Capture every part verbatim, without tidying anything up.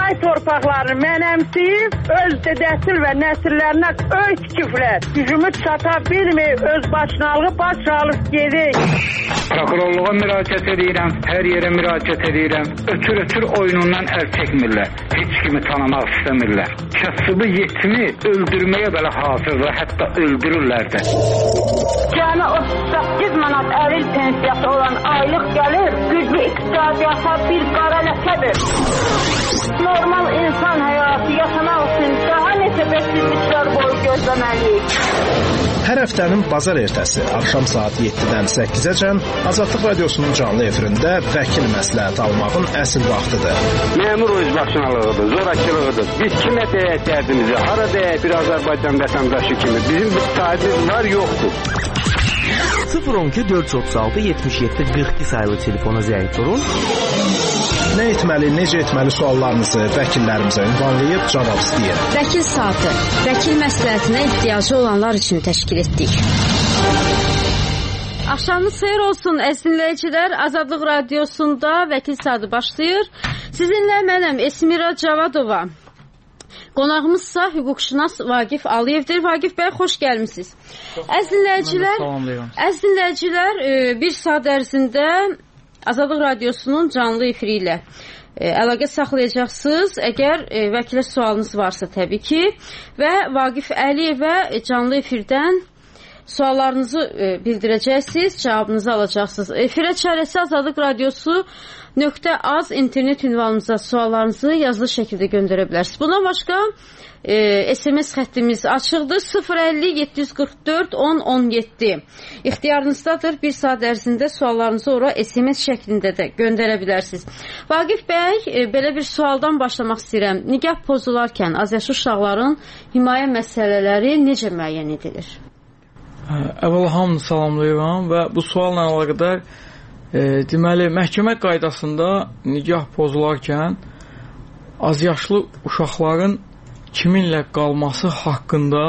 Ay torpaqlarını mənəmsiyib, öz dədəsil və nəsillərinə öy tikiblər. Gücümü çata bilməyib, öz başınalığı baş alıb gedik. Prokurorluğa müraciət edirəm, hər yerə müraciət edirəm. Ötür-ötür oyunundan əl çəkmirlər. Heç kimi tanımaq istəmirlər. Kasıbı yetimi öldürməyə belə hazırdır, hətta öldürürlər də. Cəmi otuz səkkiz manat əlil pensiyası olan aylıq gəlir, güclü iqtisadiyyata bir qara ləkədir. Normal insan həyatı yaşamaq üçün daha neçə bəsizliklər boyu gözləməliyik. Hər həftənin bazar ertəsi axşam saat yeddidən səkkizəcən Azadlıq Radiosunun canlı efirində vəkil məsləhət almağın əsl vaxtıdır. Məmur özbaşınalığıdır, zorakılığıdır. Biz kimə deyək dərdimizi, hara deyək bir Azərbaycan vətəndaşı kimi. Bizim bir sahibimiz var, yoxdur. sıfır on iki dörd yüz otuz altı yetmiş yeddi qırx iki sayılı telefona zəng vurun. Nə etməli, necə etməli suallarınızı vəkillərimizə ünvanlayıb cavab istəyir. Vəkil saatı, vəkil məsləhətinə ehtiyacı olanlar üçün təşkil etdik. Axşamınız xeyir olsun əziz dinləyicilər. Azadlıq Radiosunda vəkil saatı başlayır. Sizinlə mənəm Esmira Cavadova. Qonağımızsa hüquqşünas Vaqif Aliyevdir. Vaqif bəy, xoş gəlmisiniz. Əziz dinləyicilər, əziz dinləyicilər, bir saat ərzində Azadlıq Radiosunun canlı efiri ilə e, əlaqə saxlayacaqsınız. Əgər e, vəkilə sualınız varsa təbii ki və Vaqif Əliyevə canlı efirdən suallarınızı e, bildirəcəksiniz, cavabınızı alacaqsınız. Efirə çarəsi Azadlıq Radiosu nöqtə az internet ünvanımıza suallarınızı yazılı şəkildə göndərə bilərsiniz. Bundan başqa e, S M S xəttimiz açıqdır. sıfır əlli yeddi yüz qırx dörd on on yeddi. İxtiyarınızdadır. Bir saat ərzində suallarınızı ora S M S şəklində də göndərə bilərsiniz. Vaqif bəy, e, belə bir sualdan başlamaq istəyirəm. Nigah pozularkən azyaşlı uşaqların himayə məsələləri necə müəyyən edilir? Əvvəla hamını salamlayıram və bu sualla əlaqədar e, deməli, məhkəmə qaydasında nigah pozularkən azyaşlı uşaqların kiminlə qalması haqqında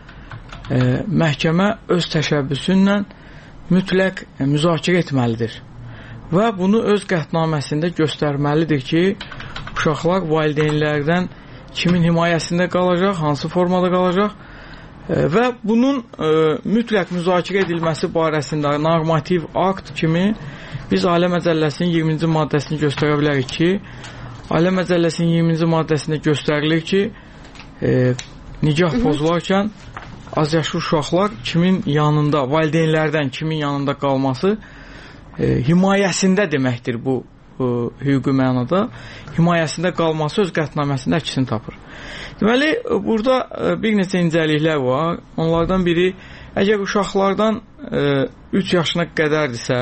e, məhkəmə öz təşəbbüsü ilə mütləq e, müzakirə etməlidir. Və bunu öz qətnaməsində göstərməlidir ki, uşaqlar valideynlərdən kimin himayəsində qalacaq, hansı formada qalacaq e, və bunun e, mütləq müzakirə edilməsi barəsində normativ akt kimi biz Ailə Məcəlləsinin iyirminci maddəsini göstərə bilərik ki, Ailə Məcəlləsinin iyirminci maddəsində göstərilir ki, E, nigah pozularkən azyaşlı uşaqlar kimin yanında, valideynlərdən kimin yanında qalması e, himayəsində deməkdir bu e, hüquqi mənada. Himayəsində qalması öz qətnaməsində əksini tapır. Deməli, burada e, bir neçə incəliklər var. Onlardan biri, əgər uşaqlardan e, üç yaşına qədərdirsə,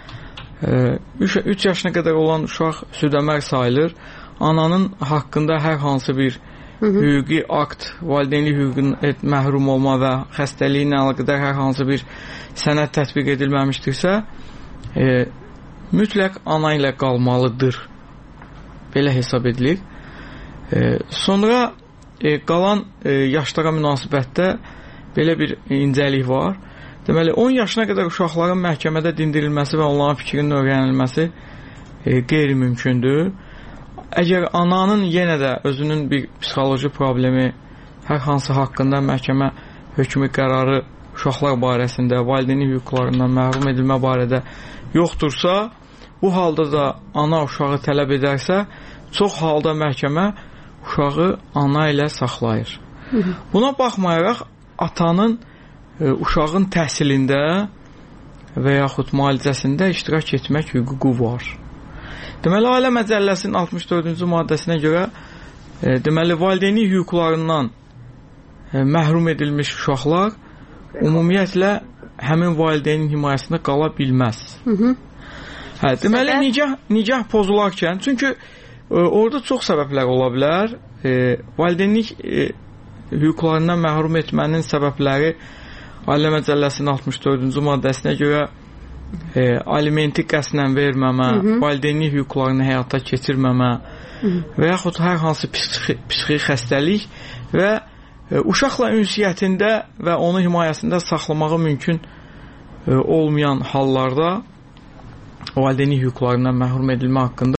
e, üç yaşına qədər olan uşaq südəmər sayılır. Ananın haqqında hər hansı bir hüquqi akt, valideynlik hüququndan məhrum olma və xəstəliyinə əlaqədar hər hansı bir sənəd tətbiq edilməmişdirsə, e, mütləq ana ilə qalmalıdır. Belə hesab edilir. E, sonra e, qalan e, yaşlara münasibətdə belə bir incəlik var. Deməli, on yaşına qədər uşaqların məhkəmədə dindirilməsi və onların fikrinin öyrənilməsi e, qeyri-mümkündür. Əgər ananın yenə də özünün bir psixoloji problemi, hər hansı haqqında məhkəmə hökmü qərarı uşaqlar barəsində, valideynlik hüquqlarından məhrum edilmə barədə yoxdursa, bu halda da ana uşağı tələb edərsə, çox halda məhkəmə uşağı ana ilə saxlayır. Buna baxmayaraq, atanın e, uşağın təhsilində və yaxud müalicəsində iştirak etmək hüququ var. Deməli, Ailə Məcəlləsinin altmış dördüncü maddəsinə görə e, deməli, valideynlik hüquqlarından e, məhrum edilmiş uşaqlar ümumiyyətlə həmin valideynin himayəsində qala bilməz. Hı -hı. Hə, deməli, nicah, nicah pozularkən, çünki e, orada çox səbəblər ola bilər. E, valideynlik e, hüquqlarından məhrum etmənin səbəbləri Ailə Məcəlləsinin altmış dördüncü maddəsinə görə e, alimenti qəsdən verməmə, hı -hı. valideynlik hüquqlarını həyata keçirməmə hı -hı. və yaxud hər hansı psixi, psixi xəstəlik və e, uşaqla ünsiyyətində və onu himayəsində saxlamağı mümkün e, olmayan hallarda valideynlik hüquqlarından məhrum edilmə haqqında